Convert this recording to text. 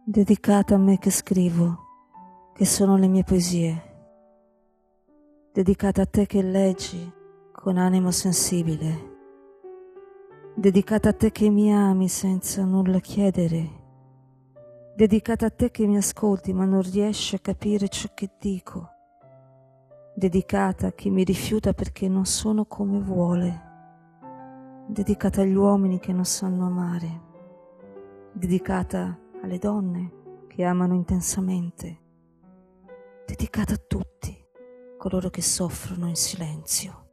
dedicata a me che scrivo, che sono le mie poesie, dedicata a te che leggi con animo sensibile, dedicata a te che mi ami senza nulla chiedere, dedicata a te che mi ascolti ma non riesci a capire ciò che dico, dedicata a chi mi rifiuta perché non sono come vuole, dedicata agli uomini che non sanno amare, dedicata alle donne che amano intensamente, dedicata a tutti coloro che soffrono in silenzio.